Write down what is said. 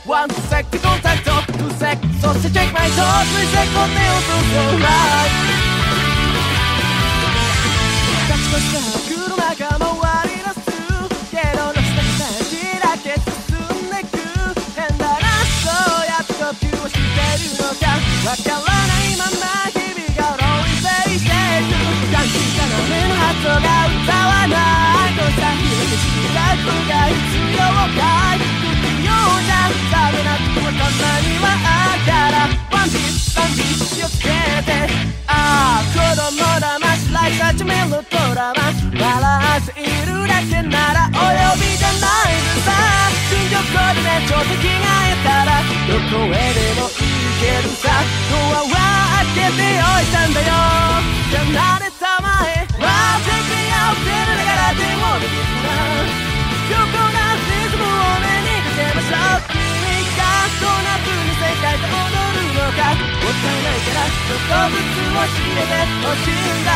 One sec to contact, two sec, so check my toes, three sec, on the auto right. カチコチな車が回り出すけどの下だけ進んでく変だなそうやって呼吸をしてるのかわからないまま日々が浪費していくガキがなめの発音が歌わないとさひれて視覚が必要かい不器用じゃダメなこともたまにはあるからワンピース気をつけてああ子供騙しライフ始めるドラマ笑わせいるだけならお呼びじゃないでさ順序コーデでちょっと着替えたらどこへでも行けるさドアは開けておいたんだよ離れたまえわあ手に合ってるながらでもできるな横なリズムを目にかけましょう君がどんな風に世界と踊るのかもったいないから植物を仕入れてほしいんだ